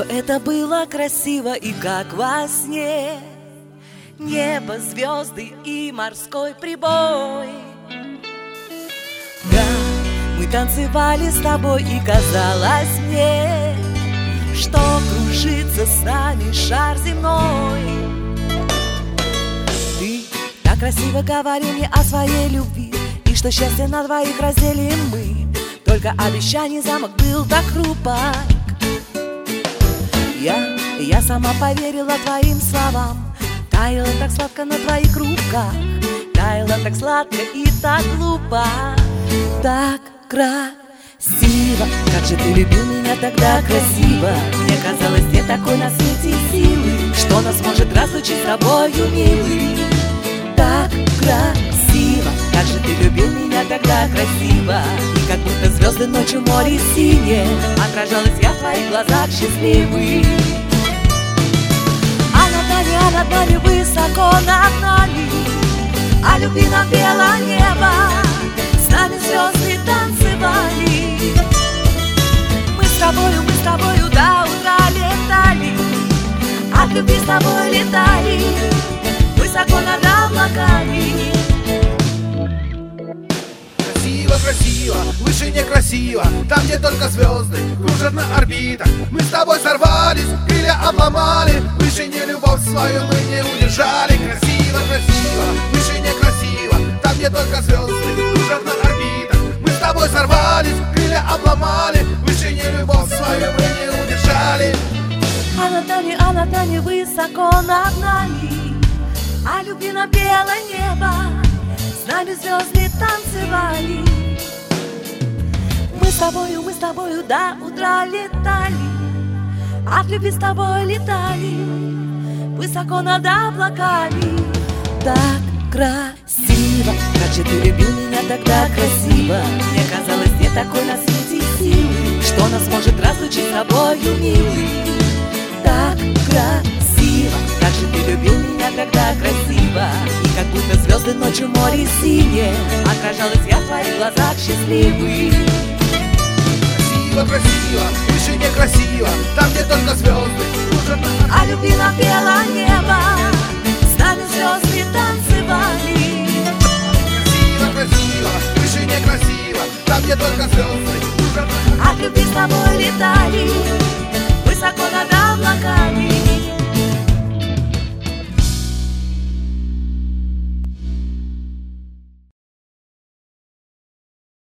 это было красиво и как во сне. Небо, звезды и морской прибой. Да, мы танцевали с тобой, и казалось мне, что кружится с нами шар земной. Ты так красиво говорил мне о своей любви, и что счастье на двоих разделим мы. Только обещаний замок был так хрупок. Я сама поверила твоим словам, таяла так сладко на твоих руках, таяла так сладко и так глупо, так красиво. Как же ты любил меня тогда красиво. Мне казалось, нет такой на свете силы, что нас может разлучить с тобою, милый. Так красиво. Как же ты любил меня тогда красиво. И как будто звезды ночью, море синее, отражалась я в твоих глазах счастливый. А над нами высоко над нами, а любви нам пело небо, с нами звезды танцевали. Мы с тобою до утра летали, от любви с тобой летали, высоко над облаками. Красиво, красиво, выше некрасиво, там, где только звезды кружат на орбитах. Мы с тобой сорвались, крылья обломали, выше не любовь свою мы не удержали. Красиво, красиво, выше некрасиво, там, где только звезды кружат на орбитах. Мы с тобой сорвались, крылья обломали, выше не любовь свою мы не удержали. А над нами высоко над нами, а любви напело небо, с нами звезды танцевали. Мы с тобою до утра летали, от любви с тобой летали, высоко над облаками. Так красиво. Как же ты любил меня тогда красиво. Мне казалось, нет такой на свете силы, что нас может разлучить с тобою, милый. Так красиво. Как же ты любил меня тогда красиво. И как будто звезды ночью, море синее, отражалась я в твоих глазах счастливый. Красиво, красиво, выше некрасиво, там, где только звезды кружат на... А любви напело небо, с нами звезды танцевали. Красиво, красиво, выше некрасиво, там, где только звезды кружат на... От любви с тобой летали, высоко над облаками.